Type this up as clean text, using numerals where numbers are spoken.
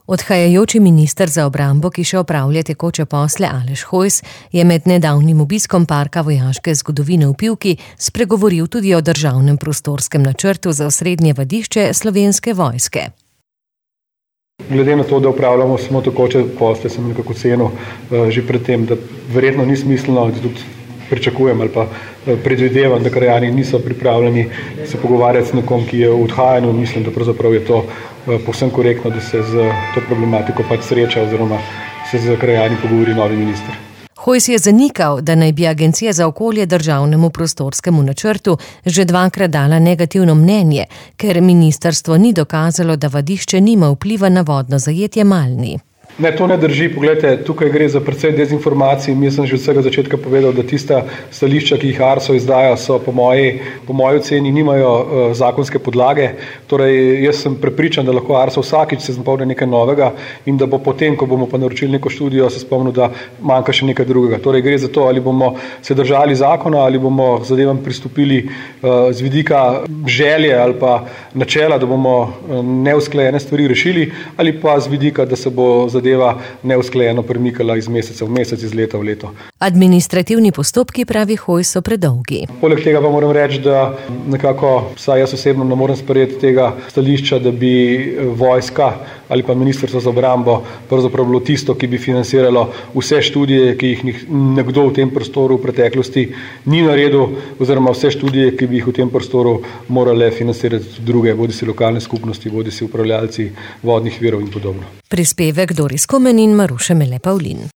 Odhajajoči minister za obrambo, ki še opravlja tekoče posle, Aleš Hojs, je med nedavnim obiskom parka vojaške zgodovine v Pivki spregovoril tudi o državnem prostorskem načrtu za osrednje vadišče Slovenske vojske. Glede na to, da upravljamo samo tekoče posle, sem nekako cenil že pred tem, da verjetno ni smiselno, da tudi pričakujem ali pa predvidevam, da krajani niso pripravljeni se pogovarjati z nekom, ki je v odhajanju. Mislim, da pravzaprav je to povsem korektno, da se z to problematiko sreča oziroma se z krajani pogovori novi minister. Hojs je zanikal, da naj bi Agencija za okolje državnemu prostorskemu načrtu že 2-krat dala negativno mnenje, ker ministrstvo ni dokazalo, da vadišče nima vpliva na vodno zajetje Malni. Ne, to ne drži. Poglejte, tukaj gre za precej dezinformacij. Jaz sem že od vsega začetka povedal, da tista stališča, ki jih Arso izdaja, so po moji oceni nimajo zakonske podlage. Torej, jaz sem prepričan, da lahko Arso vsakič se zapomni nekaj novega in da bo potem, ko bomo pa naročili neko študijo, se spomnil, da manjka še nekaj drugega. Torej, gre za to, ali bomo se držali zakona, ali bomo zadevam pristopili z vidika želje ali pa načela, da bomo neusklajene stvari rešili, ali pa z vidika, da se bo zadeva neusklajeno premikala iz meseca v mesec, iz leta v leto. Administrativni postopki, pravi Hojs, so predolgi. Poleg tega pa moram reči, da nekako, vsaj jaz osebno ne morem sprejeti tega stališča, da bi vojska ali pa ministrstvo za obrambo pravzaprav bilo tisto, ki bi financiralo vse študije, ki jih nekdo v tem prostoru v preteklosti ni naredil, oziroma vse študije, ki bi jih v tem prostoru morale financirati tudi druge, bodisi lokalne skupnosti, bodisi upravljalci vodnih virov in podobno. Prispevek Doris Komen in Maruša Mele Pavlin.